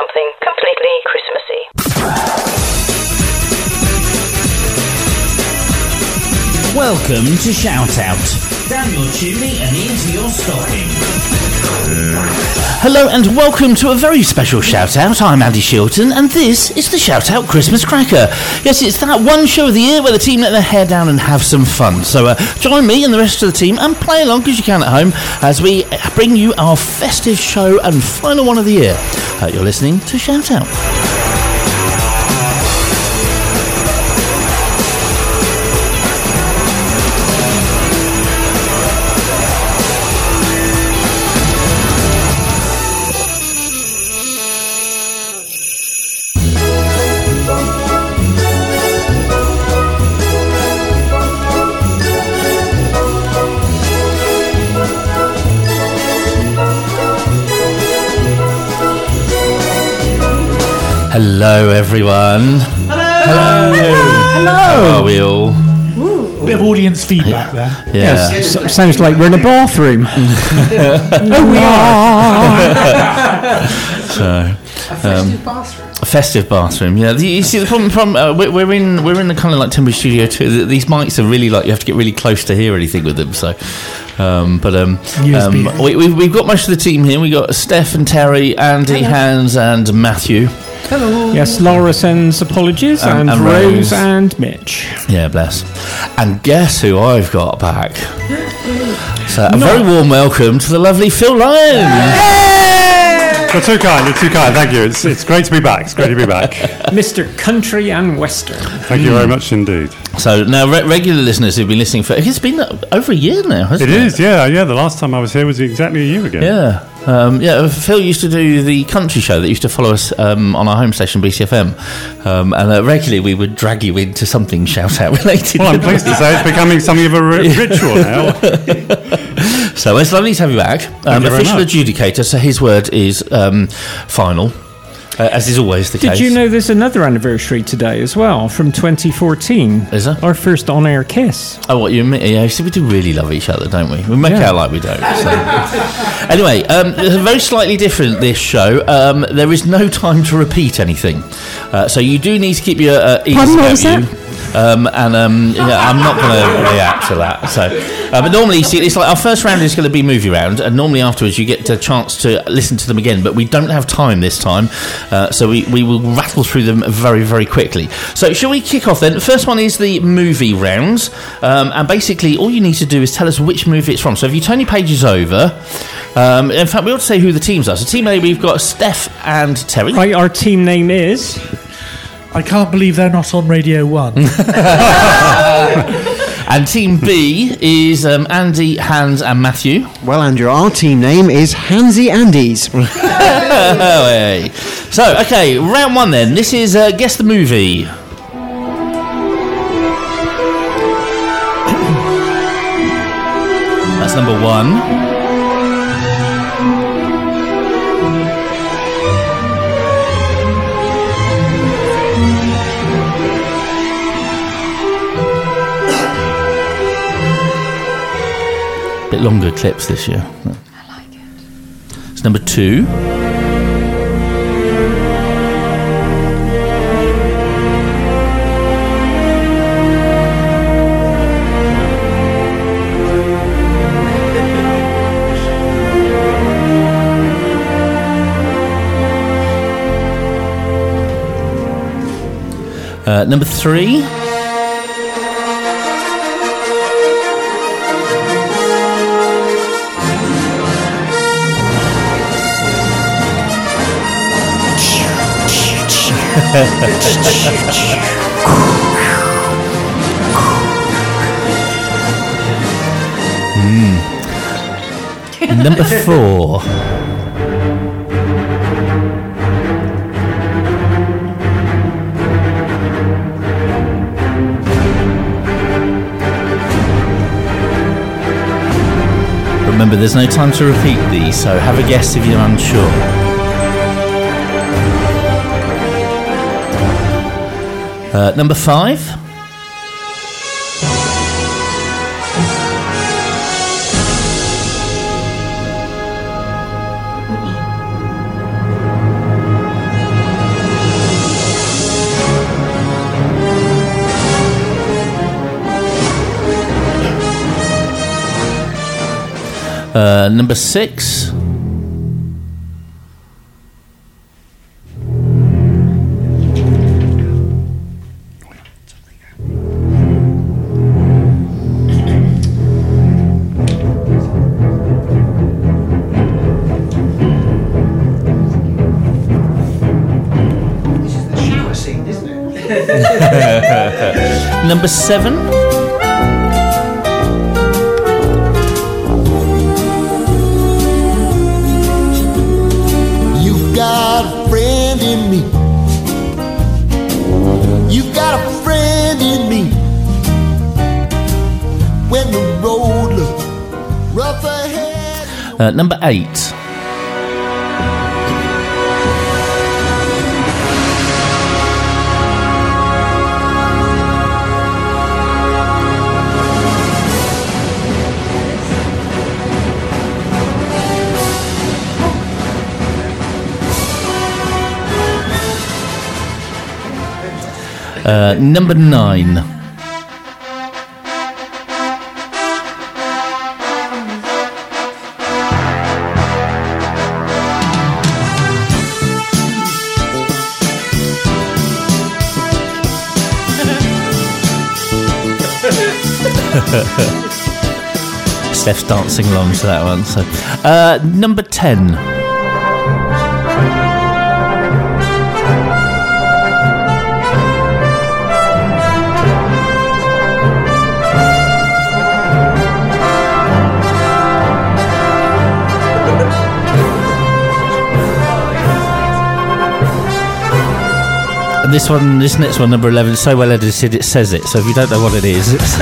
something completely Christmassy. Welcome to Shout Out. Down your chimney and into your stocking. Hello and welcome to a very special Shout Out. I'm Andy Shilton and this is the Shout Out Christmas Cracker. Yes, it's that one show of the year where the team let their hair down and have some fun. So join me and the rest of the team and play along because you can at home as we bring you our festive show and final one of the year. You're listening to Shout Out. Hello, everyone. Hello. How are we all? A bit of audience feedback there. Yeah. Yes, sounds like we're in a bathroom. Oh, we are. So, A festive bathroom. yeah. You see, the problem we're in the kind of like Timber Studio too. These mics are really like you have to get really close to hear anything with them. So, we've got most of the team here. We got Steph and Terry, Andy, Hans, and Matthew. Hello. Yes, Laura sends apologies, and Rose and Mitch. Yeah, bless. And guess who I've got back? So a very warm welcome to the lovely Phil Lyons. You're too kind. Thank you. It's great to be back. Mr. Country and Western. Thank you very much indeed. So now regular listeners who've been listening for it's been over a year now, hasn't it? It is, yeah. The last time I was here was exactly a year ago. Yeah. Phil used to do the country show that used to follow us on our home station BCFM, and regularly we would drag you into something Shout Out related. Well, I'm pleased to say it's becoming something of a ritual now. So it's lovely to have you back. Official adjudicator, so his word is final. As is always the case. Did you know there's another anniversary today as well, from 2014? Is there? Our first on-air kiss. Oh, what you mean? Yeah, see, we do really love each other, don't we? We make out like we don't. So. Anyway, very slightly different this show. There is no time to repeat anything. So you do need to keep your ears about you. I'm not going to react to that. So, but normally, see, it's like our first round is going to be movie round, and normally afterwards you get a chance to listen to them again. But we don't have time this time, so we will rattle through them very, very quickly. So, shall we kick off then? The first one is the movie rounds, and basically all you need to do is tell us which movie it's from. So, if you turn your pages over, in fact, we ought to say who the teams are. So, Team A, we've got Steph and Terry. Right, our team name is... I can't believe they're not on Radio 1. And Team B is Andy, Hans and Matthew. Well, Andrew, our team name is Hansy Andes. Hey. So, okay, round one then. This is Guess the Movie. That's number one. Bit longer clips this year. I like it. It's number two. Number three. Number four. Remember, there's no time to repeat these, so have a guess if you're unsure. Number five. Number 6. This is the shower scene, isn't it? Number 7. You've got a friend in me. You've got a friend in me. When the road looks rough ahead. Number 8. Number 9. Steph's dancing along to that one. So, number 10. And this next one, number 11, is so well edited it says it. So if you don't know what it is, it's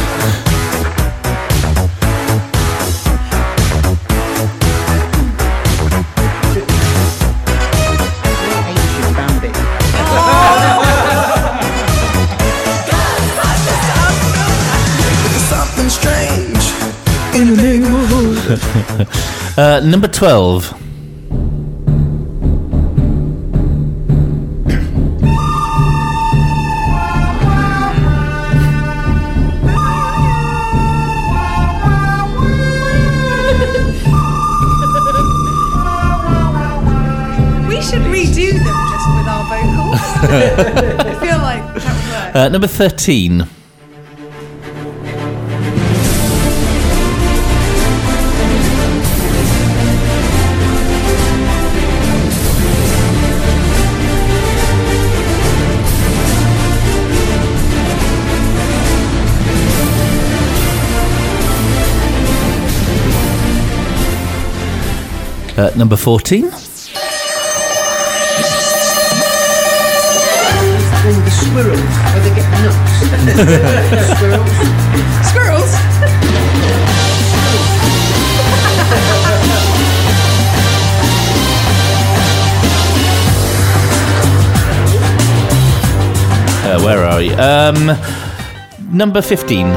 Something strange in the neighborhood. number 12. We should redo them just with our vocals. I feel like that would work. Number 13. Number 14. The squirrels, where they get nuts. Squirrels. Where are you? Number 15.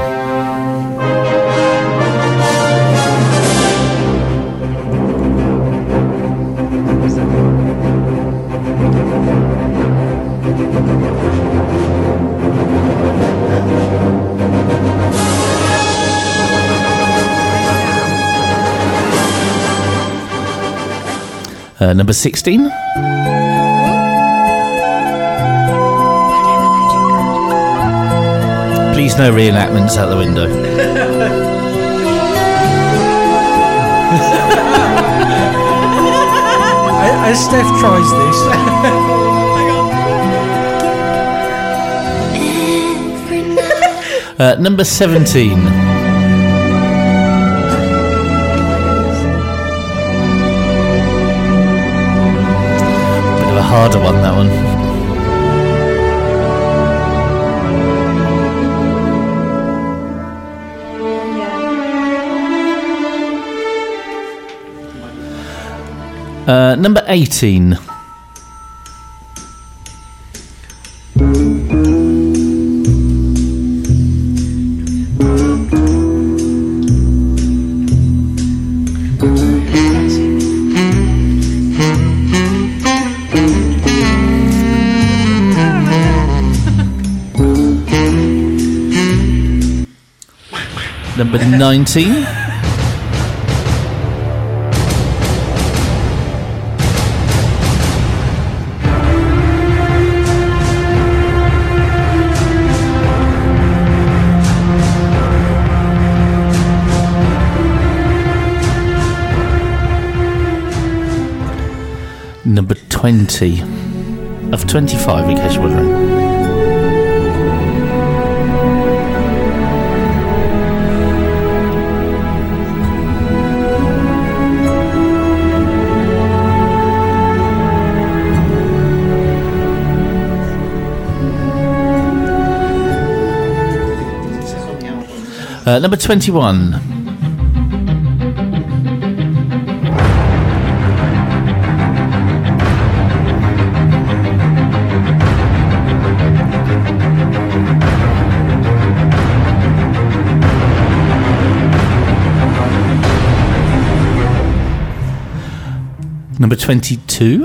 Number 16. Please no reenactments out the window. As Steph tries this. Number 17. Bit of a harder one, that one. Number 18. Number 19. 20 of 25, in case you're wondering. Number 21. Number 22.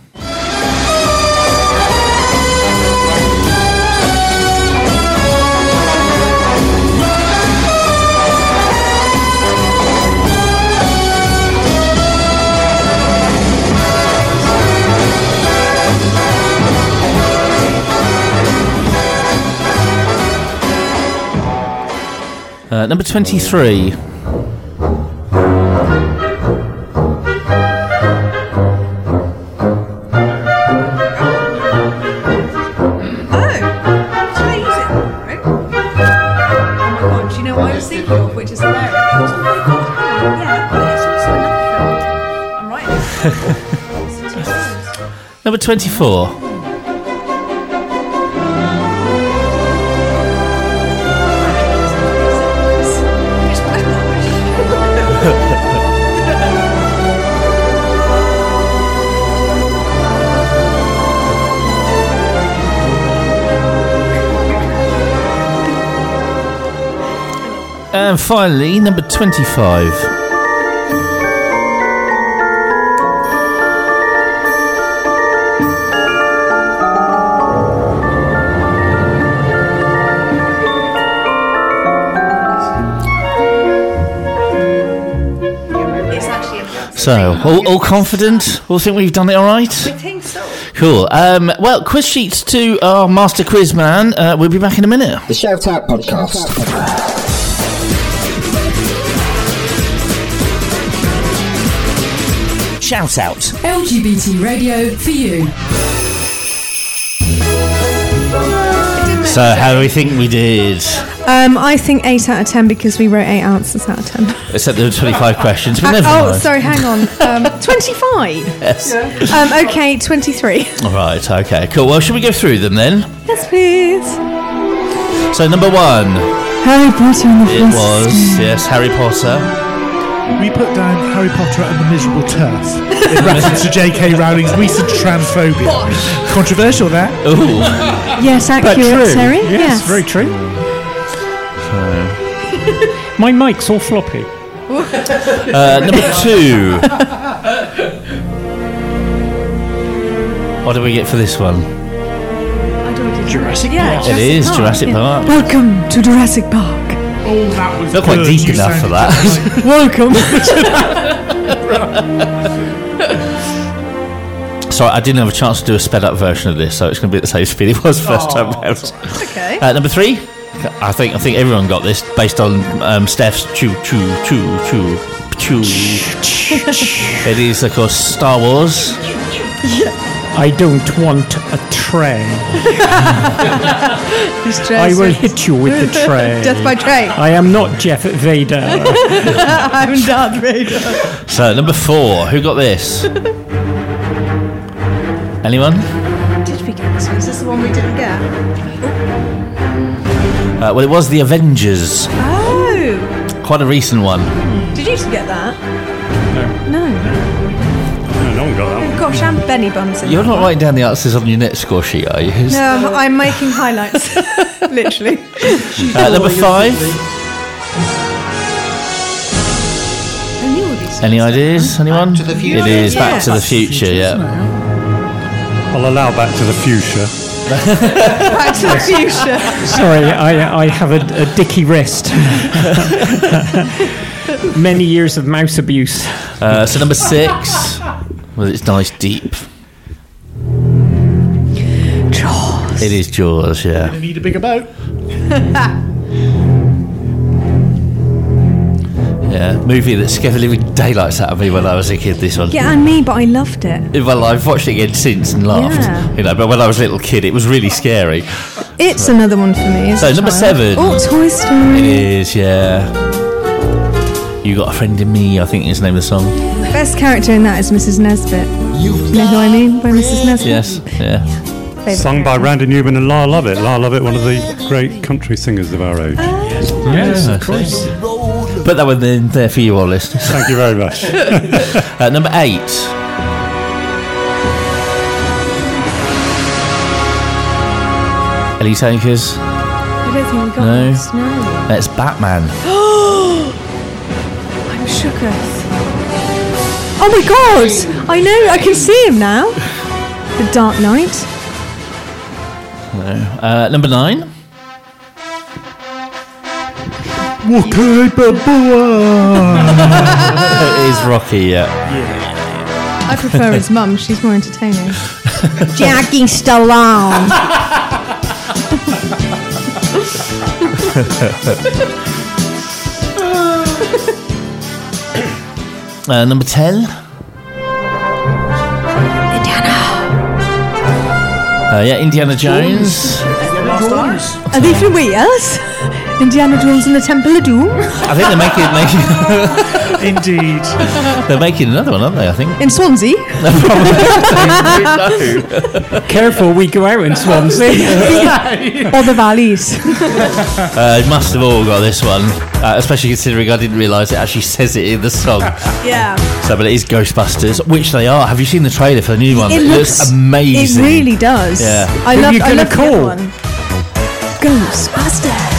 Number 23. Which is hilarious. Yeah, but it's also another film. I'm right. Number 24. And finally, number 25. So, all confident? All think we've done it all right? I think so. Cool. Well, quiz sheets to our master quiz man. We'll be back in a minute. The Shout Out Podcast. Shout Out. LGBT radio for you. So, how do we think we did? I think 8 out of 10 because we wrote 8 answers out of 10. Except there were 25 questions. But never mind. Sorry, hang on. 25? Yes. Okay, 23. All right, okay, cool. Well, should we go through them then? Yes, please. So, number 1. Harry Potter and the It was, yes, Harry Potter. We put down Harry Potter and the Miserable Turf in reference to J.K. Rowling's recent transphobia. Controversial, that. Ooh. Yes, accurate, Terry. Yes, very true. My mic's all floppy. Number 2. What do we get for this one? Jurassic Park. It is Jurassic Park. Welcome to Jurassic Park. Oh, that was not quite deep enough for that. Welcome. Sorry, I didn't have a chance to do a sped up version of this, so it's going to be at the same speed it was first time round. Okay. Number 3. I think everyone got this based on Steph's choo. It is, of course, Star Wars. I don't want a tray. I will hit you with the tray. Death by tray. I am not Jeff Vader. I'm Darth Vader. So, number 4. Who got this? Anyone? Did we get this one? Is this the one we didn't get? Well, it was The Avengers. Oh. Quite a recent one. Did you get that? No No. one got that one. Gosh, and Benny Buns in You're that not one. writing down the answers on your net score sheet, are you? No, I'm making highlights. Literally. Number 5. I knew all these. Any ideas? Anyone? Back to the Future. It is Back to the Yes. Future, yeah. I'll allow Back to the Future. Back to the Future. Sorry, I have a dicky wrist. Many years of mouse abuse. So number 6. Well, it's nice deep. Jaws. It is Jaws, yeah. They need a bigger boat. Yeah, movie that scared the living daylights out of me when I was a kid. This one. Yeah, and me, but I loved it. Well, I've watched it again since and laughed. Yeah. You know, but when I was a little kid, it was really scary. It's another one for me. So number 7. Oh, Toy Story. It is, yeah. You Got a Friend in Me, I think is the name of the song. The best character in that is Mrs. Nesbit. You know who I mean by Mrs. Nesbit? Yes, yeah. Favourite Sung by character. Randy Newman and Lyle Lovett. Lyle Lovett, one of the great country singers of our age. Yes, of course. Put that one in there for you all, listeners. Thank you very much. Number 8. Ellie Takers. I don't think we got No. this. No. That's Batman. I'm shooketh. Oh my god! I know, I can see him now. The Dark Knight. No. Number 9. Okay, It is Rocky, yeah. I prefer his mum, she's more entertaining. Jackie Stallone. Number 10. Yeah, Indiana Jones. Are they from Wales? Indiana Jones and the Temple of Doom? I think they're making Indeed. they're making another one, aren't they? I think. In Swansea? Careful, we go out in Swansea. Or the Valleys? You must have all got this one, especially considering I didn't realise it actually says it in the song. Yeah. So, but it is Ghostbusters, which they are. Have you seen the trailer for the new one? It looks amazing. It really does. Yeah. I Who love you I gonna love the call? other one. Ghostbusters.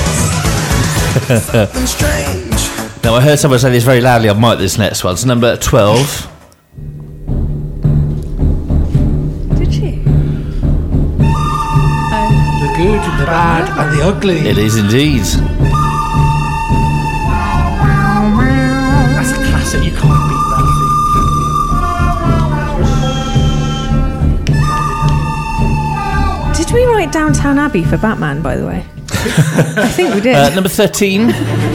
Now, I heard someone say this very loudly on mic, this next one. It's number 12. Did she? The good, the bad, and the ugly. It is indeed. That's a classic. You can't beat that Did we write Downtown Abbey for Batman, by the way? I think we did. Number 13.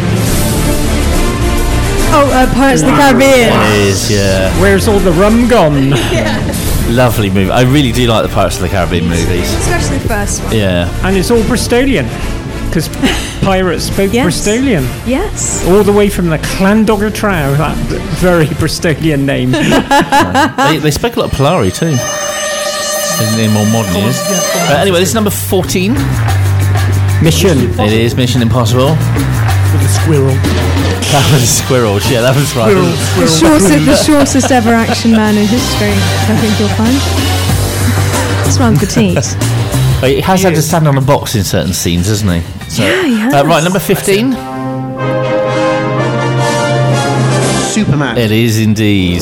Pirates of the Caribbean. It is, yeah. Where's all the rum gone? Lovely movie. I really do like the Pirates of the Caribbean movies. Especially the first one. Yeah. And it's all Bristolian. Because pirates spoke Yes. Bristolian. Yes. All the way from the Clandogger Trow, that very Bristolian name. They spoke a lot of Polari too. In more modern years. Anyway, this is number 14. Mission. It is Mission Impossible. with a squirrel. That was squirrels, yeah, that was right. The shortest ever action man in history, I think you'll find. It's rather petite. He has had to stand on a box in certain scenes, hasn't he? So, Yeah, he has. right, number 15. Superman. It is indeed.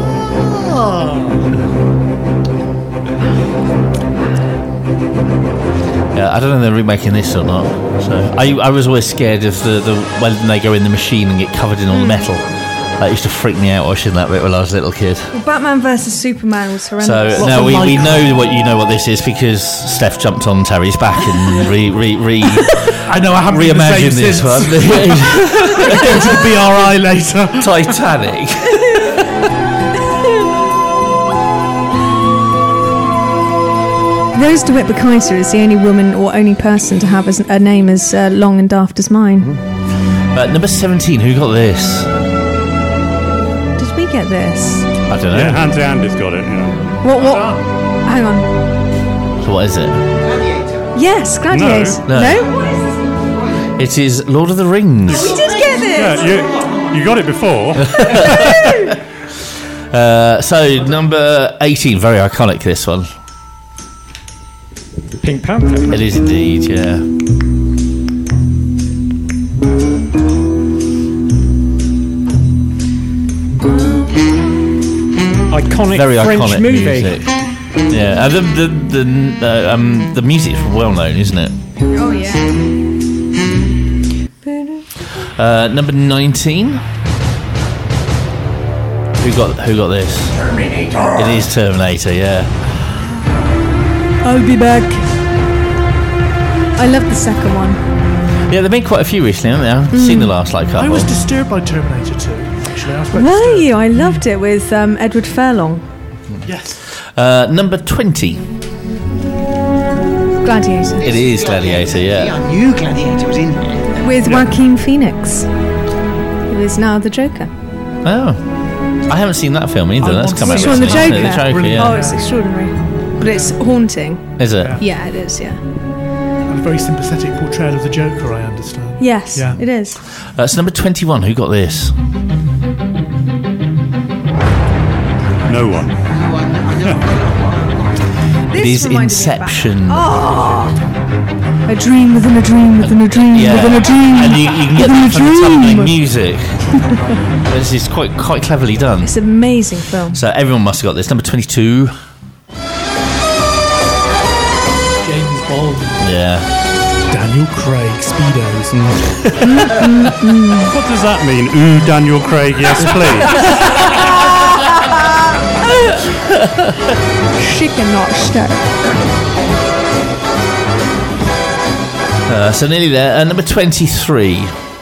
Yeah, I don't know if they're remaking this or not. So I was always scared of the when they go in the machine and get covered in all the metal. That used to freak me out watching that bit when I was a little kid. Well, Batman versus Superman was So horrendous. now we know what this is because Steph jumped on Terry's back and I know, I haven't been the reimagined same this since. one. Go to the BRI later. Titanic. Rose DeWitt Bukaita is the only woman or only person to have a name as long and daft as mine. Number 17, who got this? Did we get this? I don't know. Yeah, Handy Andy's got it, you know. What? Hang on. So what is it? Yes, Gladiators. No. It is Lord of the Rings. We did get this. Yeah, you got it before. So number 18, very iconic this one. Pink Panther. It is indeed, yeah. Iconic Very French iconic movie. music. Yeah, the music's well known, isn't it? Oh yeah. Number 19. Who got this? Terminator. It is Terminator, yeah. I'll be back. I love the second one. Yeah, they've made quite a few recently, haven't they? I haven't seen the last couple. I was disturbed by Terminator 2, actually. I was quite Were disturbed. you? I loved it with Edward Furlong. Yes. Number 20. Gladiator. It is Gladiator, yeah. I knew Gladiator was in there. With Joaquin Phoenix, who is now the Joker. Oh. I haven't seen that film either. That's come out Which one, the recently, Joker? hasn't it? The Joker, Oh, yeah. it's extraordinary. But it's haunting. Is it? Yeah, it is, yeah. And a very sympathetic portrayal of the Joker, I understand. Yes, Yeah. it is. That's number 21. Who got this? No one. It This is reminded me of Inception. A dream within a dream within a dream within a dream. And you can get within that a from the tumbling dream. music. This is quite cleverly done. It's an amazing film. So everyone must have got this. Number 22. James Bond. Yeah. Daniel Craig, Speedos. What does that mean? Ooh, Daniel Craig, yes, please. She cannot stop. So nearly there. Number 23.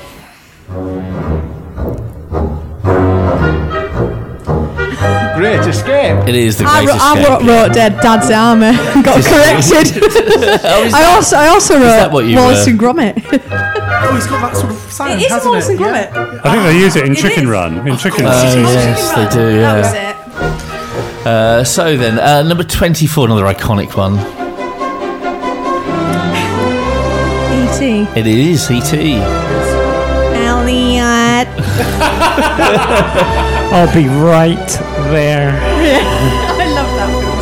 Great Escape. It is the I Great Escape. wrote Dad's Armour. Got corrected. I also wrote that what you Wallace were- and Gromit. Oh, he's got that sort of sound, It is hasn't Wallace it? and Gromit. I think they use it in It Chicken is. Run. In Chicken Oh, Run. yes, they do, That was yeah. it. So then, number 24, another iconic one. E.T. It is E.T. Elliot. I'll be right there. I love that film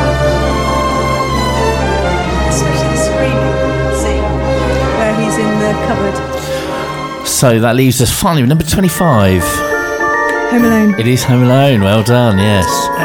so much. Especially the screaming scene where he's in the cupboard. So that leaves us finally with number 25. Home Alone. It is Home Alone. Well done, yes.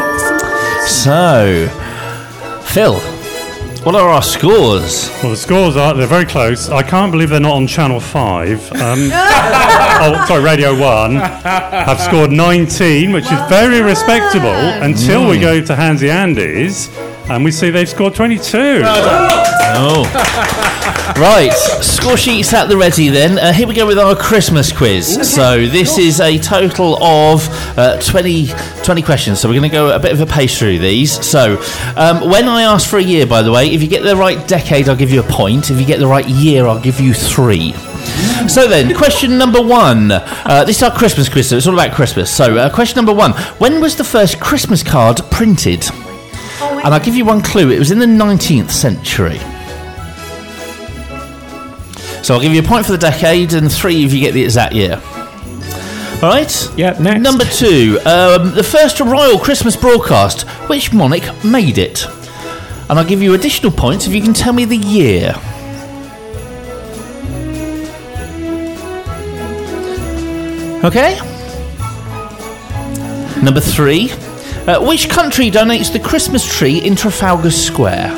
So, Phil, what are our scores? Well, the scores they're very close. I can't believe they're not on Channel 5. Radio 1 have scored 19, which is very respectable, until we go to Handsy Andy's, and we see they've scored 22. Oh. Right, score sheets at the ready then. Here we go with our Christmas quiz. So this is a total of 20 questions. So we're going to go a bit of a pace through these. So when I ask for a year, by the way, if you get the right decade, I'll give you a point. If you get the right year, I'll give you 3. So then, question number 1. This is our Christmas quiz, so it's all about Christmas. So question number 1. When was the first Christmas card printed? And I'll give you one clue. It was in the 19th century. So I'll give you a point for the decade and 3 if you get the exact year. All right? Yeah, next. Number 2. The first royal Christmas broadcast. Which monarch made it? And I'll give you additional points if you can tell me the year. Okay? Number 3. Which country donates the Christmas tree in Trafalgar Square?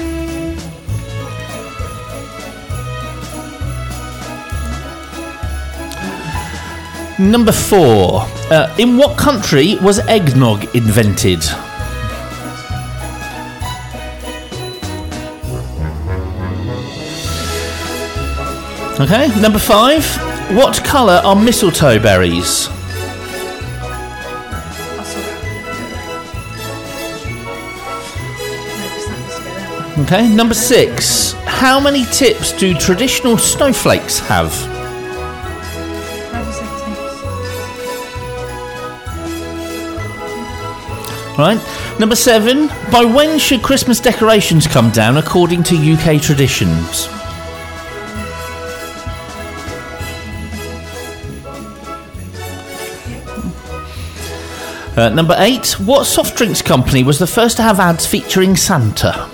Number 4. In what country was eggnog invented? Okay, number 5. What colour are mistletoe berries? Okay, number 6. How many tips do traditional snowflakes have? Right. Number 7. By when should Christmas decorations come down according to UK traditions? Number 8. What soft drinks company was the first to have ads featuring Santa?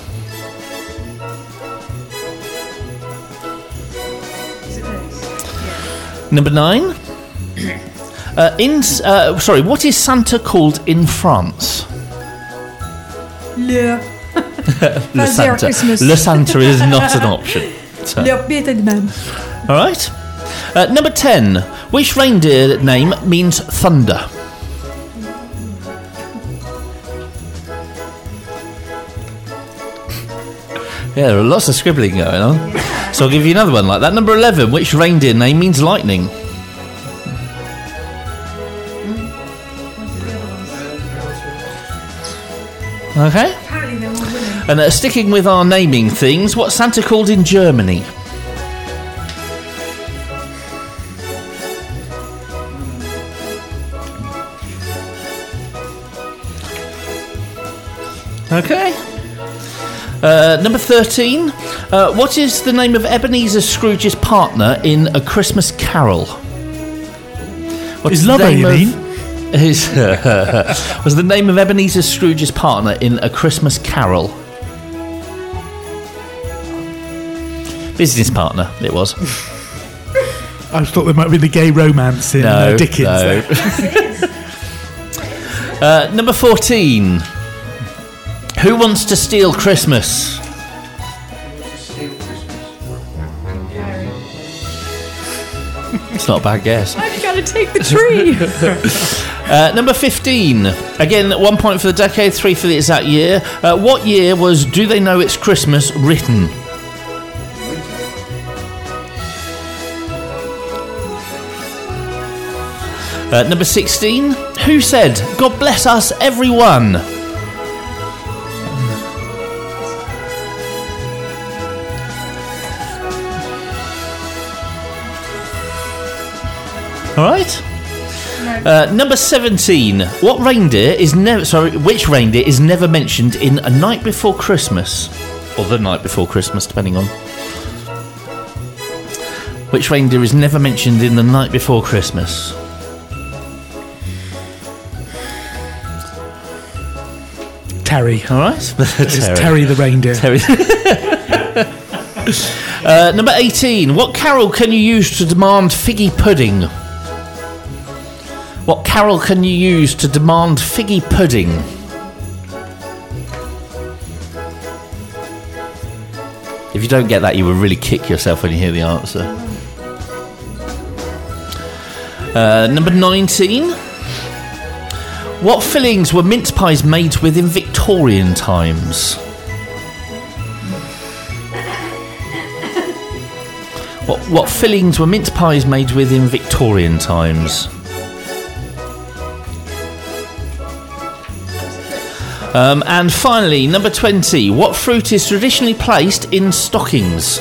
Number 9. What is Santa called in France? Le Le Santa. Christmas. Le Santa is not an option. So- Bearded man. All right. Number 10. Which reindeer name means thunder? Yeah, there are lots of scribbling going on. So I'll give you another one like that. Number 11. Which reindeer name means lightning? Okay. And sticking with our naming things, what's Santa called in Germany? Okay. Number 13. What is the name of Ebenezer Scrooge's partner in A Christmas Carol? What's His lover, you mean? Was the name of Ebenezer Scrooge's partner in A Christmas Carol? Business partner, it was. I thought there might be the gay romance in Dickens. No. Number 14. Who wants to steal Christmas? It's not a bad guess. I've got to take the tree. Number 15. Again, 1 point for the decade, 3 for the exact year. What year was Do They Know It's Christmas written? Number 16. Who said, God bless us, everyone? All right. Number 17. Which reindeer is never mentioned in A Night Before Christmas, or The Night Before Christmas, depending on. Which reindeer is never mentioned in The Night Before Christmas? Terry. All right. It's Terry the reindeer. Terry. Number 18. What carol can you use to demand figgy pudding? What carol can you use to demand figgy pudding? If you don't get that, you will really kick yourself when you hear the answer. Number 19. What fillings were mince pies made with in Victorian times? What fillings were mince pies made with in Victorian times? And finally, number 20. What fruit is traditionally placed in stockings?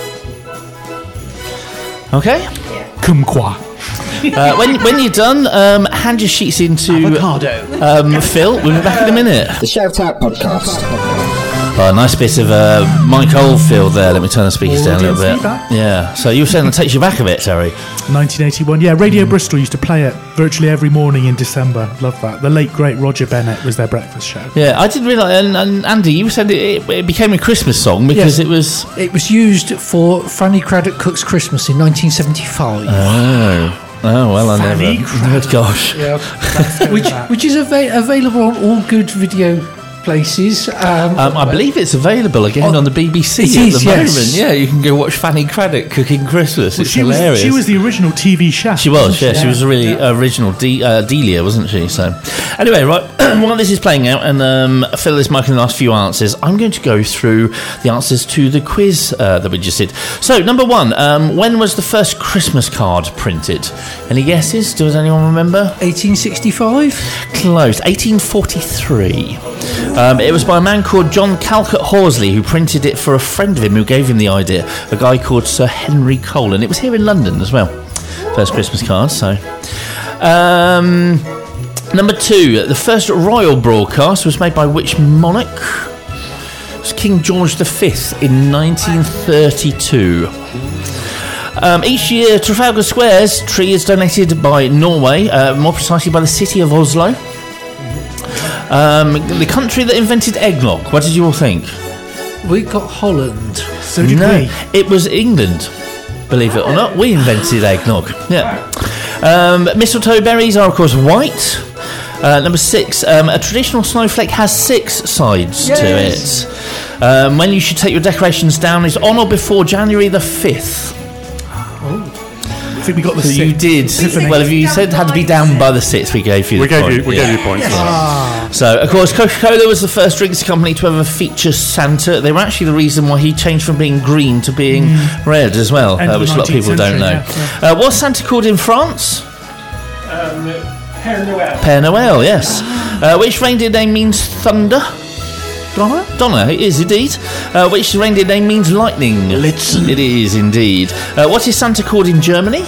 Okay. Kumquat. When you're done, hand your sheets into Avocado. Phil. We'll be back in a minute. The Shout Out Podcast. Oh, a nice bit of Mike Oldfield there. Let me turn the speakers down a little bit. Yeah. So you were saying it takes you back a bit, Terry. 1981. Yeah, Radio Bristol used to play it virtually every morning in December. Love that. The late great Roger Bennett was their breakfast show. Yeah, I didn't realise. And Andy, you said it became a Christmas song because it was. It was used for Fanny Craddock Cook's Christmas in 1975. Oh well, I never. Gosh. Yeah. which is available on all good video places. I believe it's available again on the BBC at the moment. Yeah, you can go watch Fanny Craddock cooking Christmas. It's hilarious. She was the original TV chef. She was, yeah. She was a really original Delia, wasn't she? So, anyway, right, while this is playing out and Phil is marking the last few answers, I'm going to go through the answers to the quiz that we just did. So, number 1, when was the first Christmas card printed? Any guesses? Does anyone remember? 1865? Close. 1843. It was by a man called John Calcutt Horsley, who printed it for a friend of him who gave him the idea, a guy called Sir Henry Cole, and it was here in London as well. First Christmas card, so. Number 2, the first royal broadcast was made by which monarch? It was King George V in 1932. Each year, Trafalgar Square's tree is donated by Norway, more precisely by the city of Oslo. The country that invented eggnog, what did you all think? We got Holland. So did we. It was England, believe it or not. We invented eggnog. Yeah. Mistletoe berries are, of course, white. Number 6, a traditional snowflake has 6 sides to it. When you should take your decorations down is on or before January the 5th. think we got the So you did. Epiphany. Well, if you said it had to be down by the 6, we gave you the point. We gave you points. So, of course, Coca-Cola was the first drinks company to ever feature Santa. They were actually the reason why he changed from being green to being red as well, End of which a lot of 19th people don't know. century, What's Santa called in France? Père Noël. Père Noël, yes. Which reindeer name means thunder? Donna, it is indeed. Which reindeer name means lightning? Blitzen. It is indeed. What is Santa called in Germany?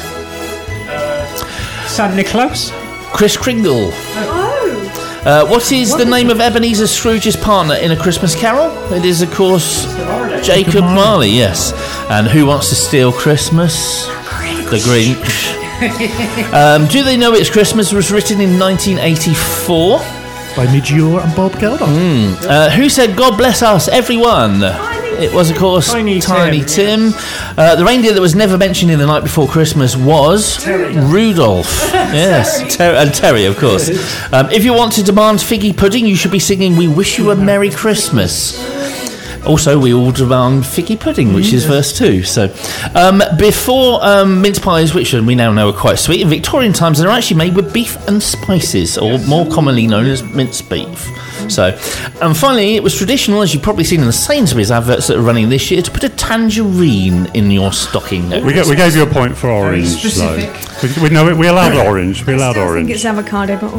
Saint Nicholas. Kris Kringle. What is the name of Ebenezer Scrooge's partner in A Christmas Carol? It is, of course, Jacob Marley, yes. And who wants to steal Christmas? The Grinch. Do They Know It's Christmas was written in 1984. By Midge Ure and Bob Geldof. Who said God bless us, everyone? It was, of course, Tiny Tim. The reindeer that was never mentioned in The Night Before Christmas was Rudolph. Yes, and Terry, of course. If you want to demand figgy pudding, you should be singing We Wish You a Merry Christmas. Also, we all demand figgy pudding, which is verse 2. So, before mince pies, which we now know are quite sweet, in Victorian times they're actually made with beef and spices, or more commonly known as minced beef. So, and finally, it was traditional, as you've probably seen in the Sainsbury's adverts that are running this year, to put a tangerine in your stocking. We gave you a point for orange, though. We allowed orange. We allowed I orange. think it's avocado, but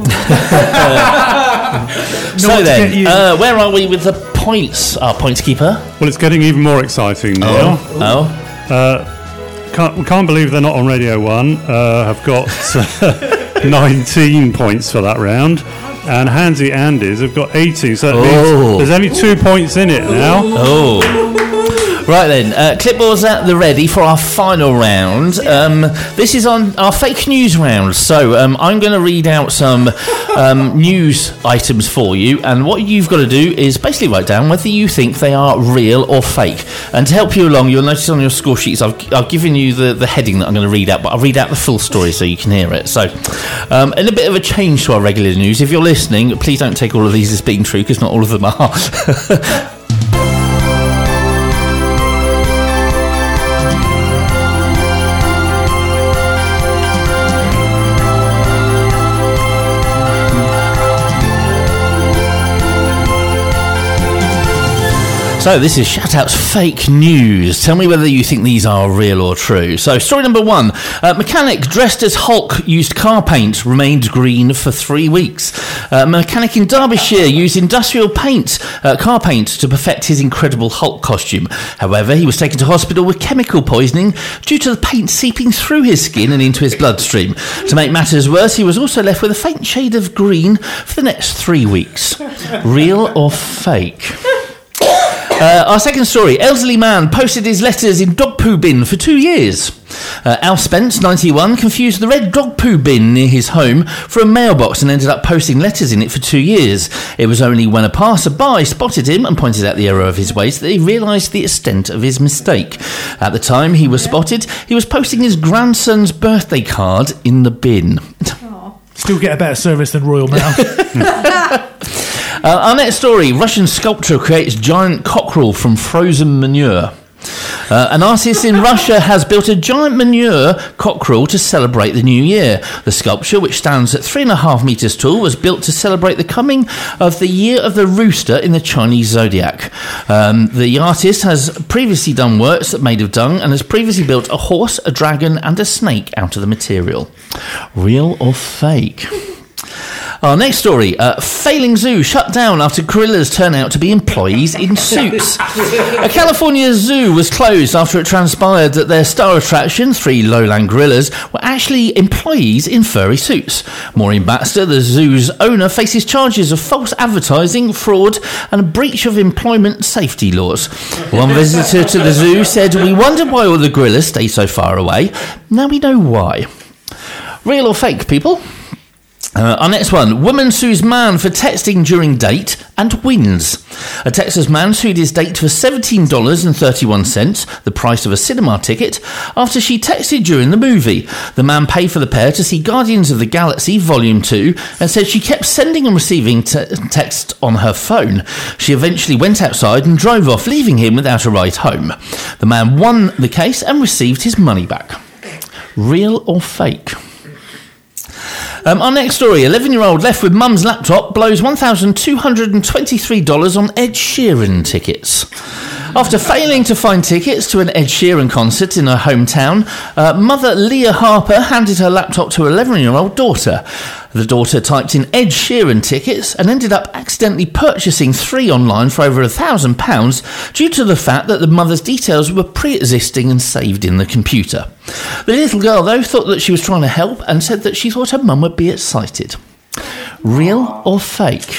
So then, where are we with the points? Our points keeper. Well, it's getting even more exciting now. Can't believe they're not on Radio 1. Have got 19 points for that round. And Handsy Andes have got 18, so that means there's only 2 points in it now. Right then, clipboards at the ready for our final round. This is on our fake news round, so I'm going to read out some news items for you, and what you've got to do is basically write down whether you think they are real or fake. And to help you along, you'll notice on your score sheets I've given you the heading that I'm going to read out, but I'll read out the full story so you can hear it. So, in a bit of a change to our regular news, if you're listening, please don't take all of these as being true, because not all of them are. So this is Shoutout's fake news. Tell me whether you think these are real or true. So story number 1. Mechanic dressed as Hulk used car paint, remained green for 3 weeks. Mechanic in Derbyshire used industrial paint, car paint, to perfect his incredible Hulk costume. However, he was taken to hospital with chemical poisoning due to the paint seeping through his skin and into his bloodstream. To make matters worse, he was also left with a faint shade of green for the next 3 weeks. Real or fake? Our second story. Elderly man posted his letters in dog poo bin for 2 years. Al Spence, 91, confused the red dog poo bin near his home for a mailbox and ended up posting letters in it for 2 years. It was only when a passer-by spotted him and pointed out the error of his ways that he realised the extent of his mistake. At the time he was spotted, he was posting his grandson's birthday card in the bin. Still get a better service than Royal Mail. Our next story. Russian sculptor creates giant cockerel from frozen manure. An artist in Russia has built a giant manure cockerel to celebrate the new year. The sculpture, which stands at 3.5 metres tall, was built to celebrate the coming of the year of the rooster in the Chinese zodiac. The artist has previously done works made of dung and has previously built a horse, a dragon and a snake out of the material. Real or fake? Our next story. Failing zoo shut down after gorillas turn out to be employees in suits. A California zoo was closed after it transpired that their star attraction, 3 lowland gorillas, were actually employees in furry suits. Maureen Baxter, the zoo's owner, faces charges of false advertising, fraud and a breach of employment safety laws. One visitor to the zoo said, "We wondered why all the gorillas stay so far away. Now we know why." Real or fake, people? Our next one. Woman sues man for texting during date and wins. A Texas man sued his date for $17.31, the price of a cinema ticket, after she texted during the movie. The man paid for the pair to see Guardians of the Galaxy Volume 2 and said she kept sending and receiving texts on her phone. She eventually went outside and drove off, leaving him without a ride home. The man won the case and received his money back. Real or fake? Our next story, 11-year-old left with mum's laptop blows $1,223 on Ed Sheeran tickets. After failing to find tickets to an Ed Sheeran concert in her hometown, mother Leah Harper handed her laptop to her 11-year-old daughter. The daughter typed in Ed Sheeran tickets and ended up accidentally purchasing 3 online for over £1,000 due to the fact that the mother's details were pre-existing and saved in the computer. The little girl, though, thought that she was trying to help and said that she thought her mum would be excited. Real or fake?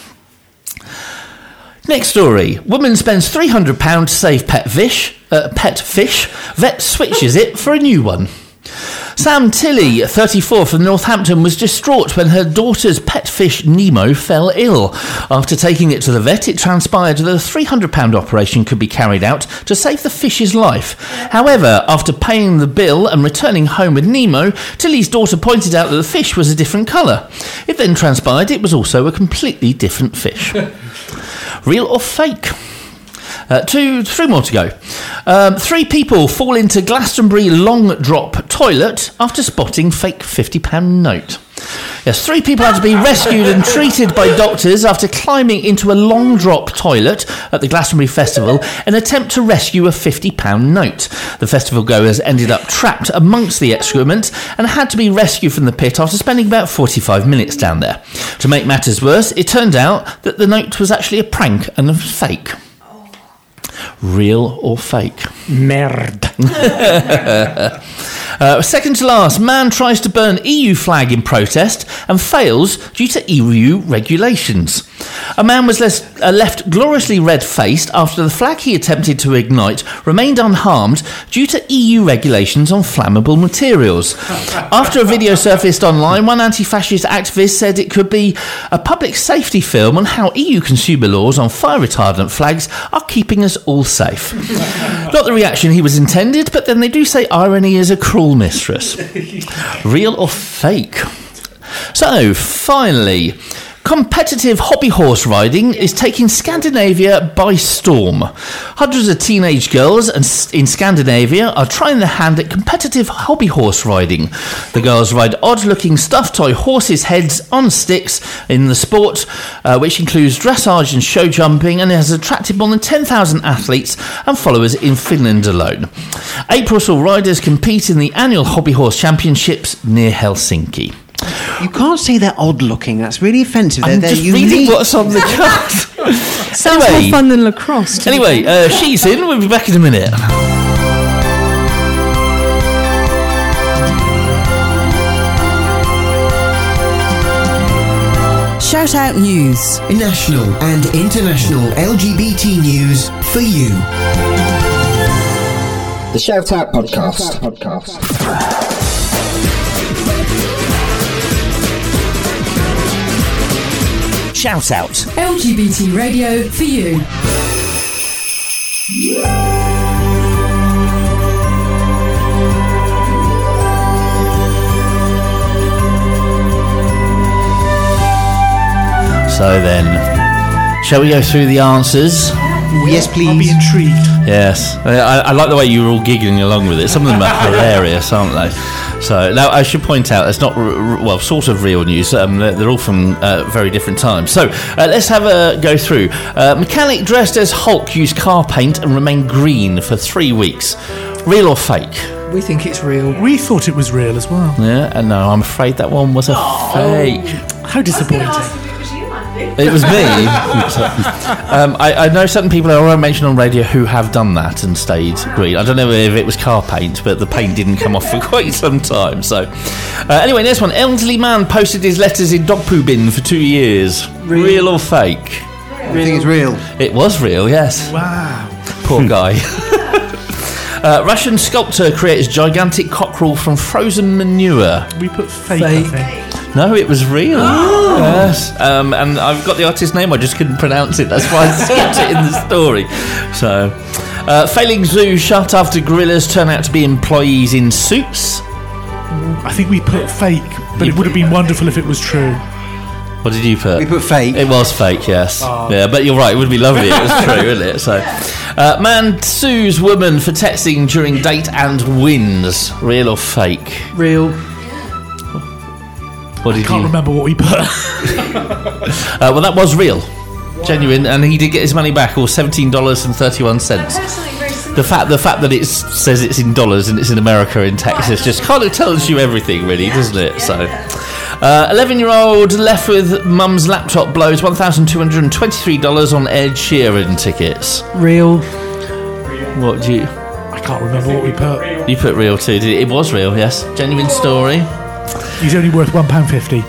Next story. Woman spends £300 to save pet fish. Vet switches it for a new one. Sam Tilley, 34, from Northampton, was distraught when her daughter's pet fish Nemo fell ill. After taking it to the vet, it transpired that a £300 operation could be carried out to save the fish's life. However, after paying the bill and returning home with Nemo, Tilley's daughter pointed out that the fish was a different colour. It then transpired it was also a completely different fish. Real or fake? 3 more to go. 3 people fall into Glastonbury long drop toilet after spotting fake £50 note. Yes, 3 people had to be rescued and treated by doctors after climbing into a long drop toilet at the Glastonbury Festival in an attempt to rescue a £50 note. The festival goers ended up trapped amongst the excrement and had to be rescued from the pit after spending about 45 minutes down there. To make matters worse, it turned out that the note was actually a prank and a fake. Real or fake? Merde. Second to last, man tries to burn EU flag in protest and fails due to EU regulations. A man was left gloriously red-faced after the flag he attempted to ignite remained unharmed due to EU regulations on flammable materials. After a video surfaced online, one anti-fascist activist said it could be a public safety film on how EU consumer laws on fire retardant flags are keeping us all safe. Not the reaction he was intended, but then they do say irony is a cruel mistress. Real or fake? So, finally, competitive hobby horse riding is taking Scandinavia by storm. Hundreds of teenage girls in Scandinavia are trying their hand at competitive hobby horse riding. The girls ride odd-looking stuffed toy horses' heads on sticks in the sport, which includes dressage and show jumping, and has attracted more than 10,000 athletes and followers in Finland alone. April saw riders compete in the annual Hobby Horse Championships near Helsinki. You can't say they're odd looking. That's really offensive. I'm they're just unique. reading what's on the card. Sounds more fun than lacrosse. Anyway, she's in. We'll be back in a minute. Shout Out News. National and international LGBT news for you. The Shout Out Podcast. Shout Out. LGBT radio for you. So then, shall we go through the answers? Yes, please. I'll be intrigued. Yes. I like the way you were all giggling along with it. Some of them are hilarious, aren't they? So, now I should point out, it's not, sort of real news. They're all from very different times. So, let's have a go through. Mechanic dressed as Hulk used car paint and remained green for 3 weeks. Real or fake? We think it's real. We thought it was real as well. Yeah, and no, I'm afraid that one was a fake. How disappointing. It was me. I know certain people I won't mention on radio who have done that and stayed green. I don't know if it was car paint, but the paint didn't come off for quite some time. So, anyway, next one. Elderly man posted his letters in dog poo bin for 2 years. Real or fake? I think it's real. It was real, yes. Wow. Poor guy. Russian sculptor creates gigantic cockerel from frozen manure. We put fake. I think. No, it was real. Oh. Yes. And I've got the artist's name, I just couldn't pronounce it. That's why I skipped it in the story. So, failing zoo shut after gorillas turn out to be employees in suits. I think we put fake, but it would have been wonderful if it was true. What did you put? We put fake. It was fake, yes. Oh. Yeah, but you're right, it would be lovely if it was true, wouldn't it? So, Man sues woman for texting during date and wins. Real or fake? Real. What did I can't you? remember what we put. Well, that was real, genuine, and he did get his money back, or $17.31. The fact that it says it's in dollars and it's in America in Texas just kind of tells you everything, really, doesn't it? So, 11-year-old left with mum's laptop blows $1,223 on Ed Sheeran tickets. Real. What do you? I can't remember what we put. You put real too. It was real, yes. Genuine story. He's only worth £1.50.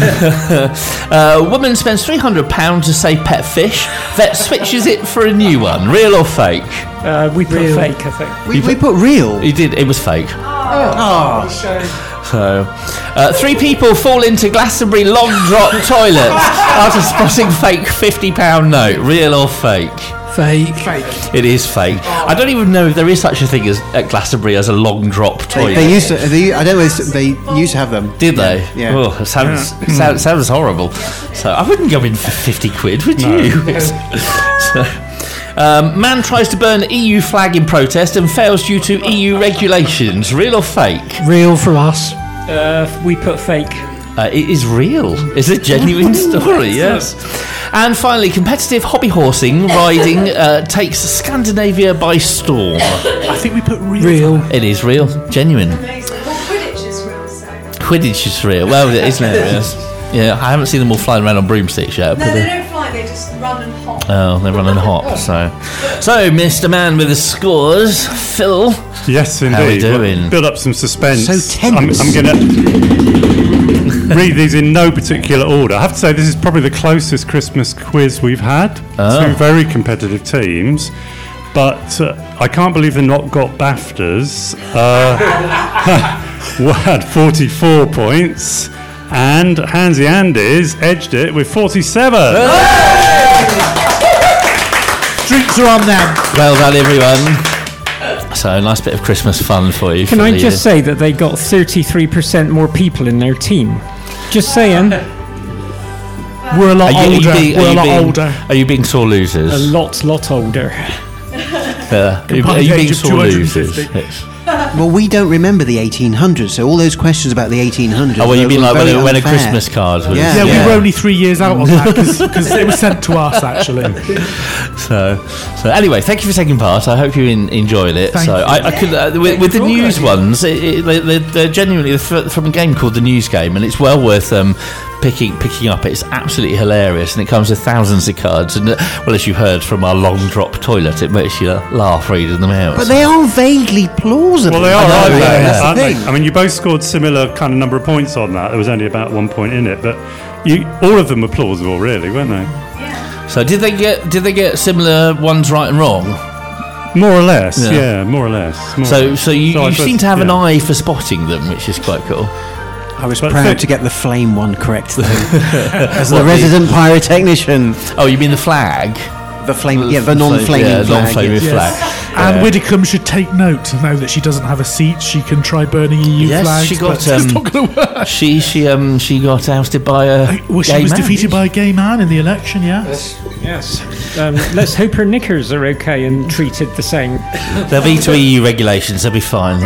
Woman spends £300 to save pet fish. Vet switches it for a new one. Real or fake? We put fake, I think. We put real. He did. It was fake. Oh. So, 3 people fall into Glastonbury long drop toilets after spotting fake £50 note. Real or fake? Fake. It is fake. I don't even know if there is such a thing as at Glastonbury as a long drop toilet. They used to. I don't know. They used to have them. Did they? Yeah. Oh, it sounds horrible. So I wouldn't go in for 50 quid, would you? So, man tries to burn EU flag in protest and fails due to EU regulations. Real or fake? Real from us. We put fake. It is real. It's a genuine story, yes. And finally, competitive hobby horsing riding takes Scandinavia by storm. I think we put real. It is real. Genuine. Quidditch is real, so. Quidditch is real. Well, it is now, yes. Yeah, I haven't seen them all flying around on broomsticks yet. No, they don't fly, they just run and hop. Oh, they're running hot. So, Mr. Man with the scores, Phil. Yes, indeed. How are we doing? Build up some suspense. So tense. I'm going to read these in no particular order. I have to say, this is probably the closest Christmas quiz we've had. Two very competitive teams. But I can't believe they've not got BAFTAs. We had 44 points. And Handsy Andy's edged it with 47. Drinks are on them. Well done, everyone. So, a nice bit of Christmas fun for you. Can I just say that they got 33% more people in their team? Just saying. We're a lot older. Are you being sore losers? A lot older. Are you being sore losers? Well, we don't remember the 1800s, so all those questions about the 1800s. Oh, well, you mean like when a unfair. Christmas card was? Yeah, we were only 3 years out on that because it was sent to us, actually. So anyway, thank you for taking part. I hope you enjoyed it. Thank you. I could with the news ones, they're genuinely from a game called The News Game, and it's well worth picking up. It's absolutely hilarious, and it comes with thousands of cards. And well, as you heard from our long drop toilet, it makes you laugh reading them out. But they are vaguely plausible. Well, they are, aren't they? That's the thing. I mean, you both scored similar kind of number of points on that. There was only about 1 point in it, but all of them were plausible, really, weren't they? So did they get similar ones right and wrong? More or less, yeah, more or less. So you seem to have an eye for spotting them, which is quite cool. I was proud to get the flame one correct, though. As the resident pyrotechnician. Oh, you mean the flag? The flame, the non-flaming flag. Non-flaming flag. And Widdicombe should take note now that she doesn't have a seat. She can try burning EU flags. She got. It's not going to work. She got ousted by a. Well, she was defeated by a gay man in the election. Yes. Let's hope her knickers are okay and treated the same. They'll be to EU regulations. They'll be fine.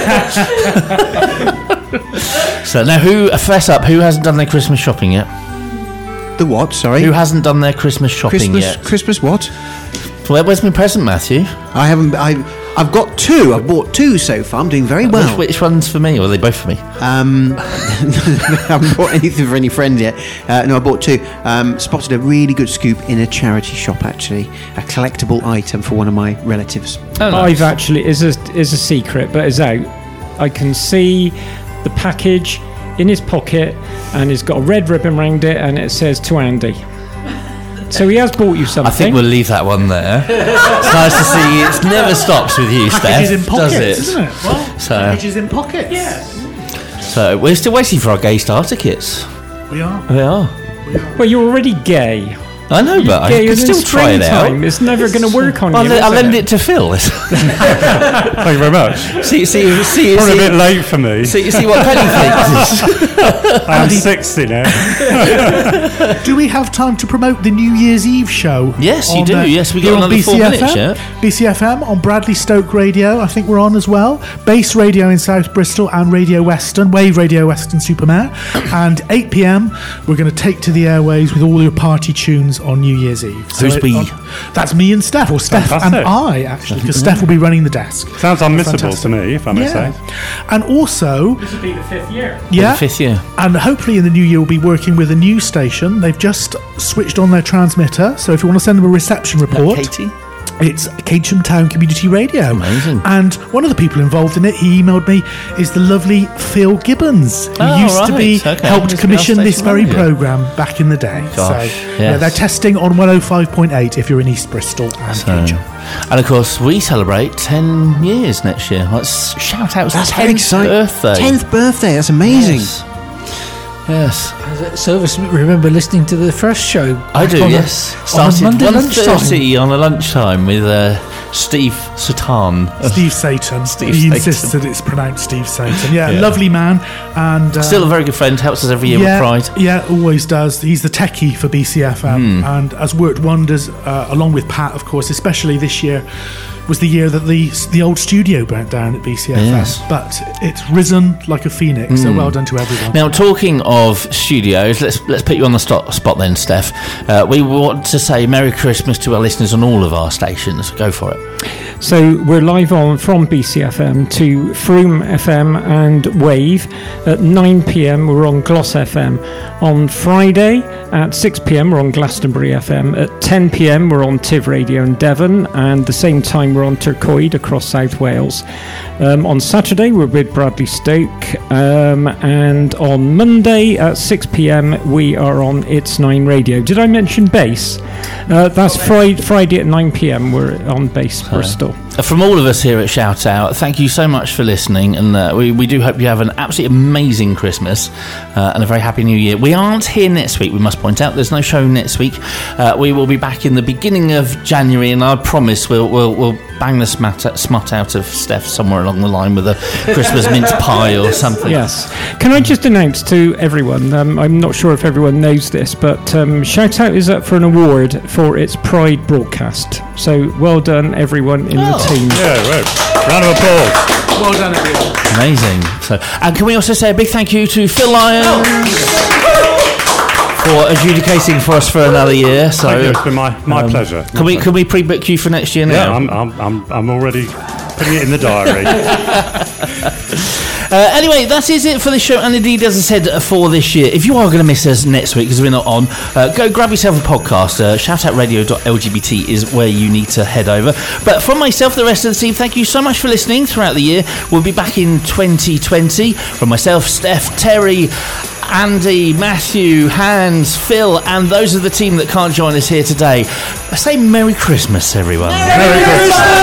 So now, who hasn't done their Christmas shopping yet? The what? Sorry. Who hasn't done their Christmas shopping yet? Christmas what? Where's my present, Matthew? I haven't. I've got 2. I've bought 2 so far. I'm doing very well. Which one's for me, or are they both for me? I haven't bought anything for any friends yet. No, I bought 2. Spotted a really good scoop in a charity shop. Actually, a collectible item for one of my relatives. Oh, nice. I've actually is a secret, but it's out. I can see the package in his pocket, and he's got a red ribbon around it, and it says to Andy. So he has bought you something. I think we'll leave that one there. It's nice to see. It never stops with you, Steph. Packages in pockets, does it? Isn't it? Well, packages in pockets. Yes. So we're still waiting for our gay starter kits. We are. We are. Well, you're already gay. I know, but I Yeah, can still try it out. It's never going to work on you. I'll is lend it to Phil. Thank you very much. See, Probably a bit late for me. See what Penny thinks. I'm 60 now. Do we have time to promote the New Year's Eve show? Yes, you do. Yes, we here got on another 4 minutes, BCFM. yeah. BCFM on Bradley Stoke Radio, I think we're on as well. Base Radio in South Bristol and Radio Western, Wave Radio Western Supermare. And 8 p.m, we're going to take to the airways with all your party tunes on New Year's Eve. Who's we? That's me and Steph, or Steph Fantastic. and I, actually, because Steph will be running the desk. Sounds unmissable to me, if I may say. And also... This will be the 5th year. Yeah. The 5th year. And hopefully in the new year we'll be working with a news station. They've just switched on their transmitter, so if you want to send them a reception report, Katie? it's Catesham Town Community Radio. Amazing. And one of the people involved in it, he emailed me, is the lovely Phil Gibbons, who used to be helped commission this very programme back in the day. Gosh, so yes. they're testing on 105.8 if you're in East Bristol and Catesham. And of course, we celebrate 10 years next year. Let's shout out That's 10th very exciting. birthday. 10th birthday, that's amazing. Yes. Service, remember listening to the first show? I do, on yes. on Started Monday 1:30 on a lunchtime with Steve Satan. Steve Satan. Steve He Satan. insists that it's pronounced Steve Satan. Yeah, Yeah. lovely man. And Still a very good friend, helps us every year with Pride. Yeah, always does. He's the techie for BCFM and has worked wonders along with Pat, of course, especially this year was the year that the old studio burnt down at BCFM. Yes. But it's risen like a phoenix, so well done to everyone. Now, talking of studios, let's put you on the spot then, Steph. We want to say Merry Christmas to our listeners on all of our stations. Go for it. So we're live on from BCFM to Froome FM and Wave. At 9 p.m. we're on Gloss FM. On Friday at 6 p.m. we're on Glastonbury FM. At 10 p.m. we're on Tiv Radio in Devon, and the same time we're on Turcoed across South Wales. On Saturday we're with Bradley Stoke, and on Monday at 6 p.m. we are on It's 9 Radio. Did I mention Base? That's Friday at 9 p.m. we're on Base Bristol. From all of us here at Shout Out, thank you so much for listening, and we do hope you have an absolutely amazing Christmas and a very happy New Year. We aren't here next week, we must point out. There's no show next week. We will be back in the beginning of January, and I promise we'll bang the smut out of Steph somewhere along the line with a Christmas mince pie or something. Yes. Can I just announce to everyone, I'm not sure if everyone knows this, but Shout Out is up for an award for its Pride broadcast. So well done, everyone in the team. Yeah, right. Round of applause. Well done, everyone. Amazing. So, and can we also say a big thank you to Phil Lyons for adjudicating for us for another year. So Thank you. It's been my pleasure. Can we pre-book you for next year now? Yeah, I'm already putting it in the diary. Anyway, that is it for this show, and indeed, as I said, for this year. If you are going to miss us next week because we're not on, go grab yourself a podcast. Shoutoutradio.lgbt is where you need to head over. But from myself, the rest of the team, thank you so much for listening throughout the year. We'll be back in 2020. From myself, Steph, Terry, Andy, Matthew, Hans, Phil, and those of the team that can't join us here today, say Merry Christmas, everyone. Merry Christmas.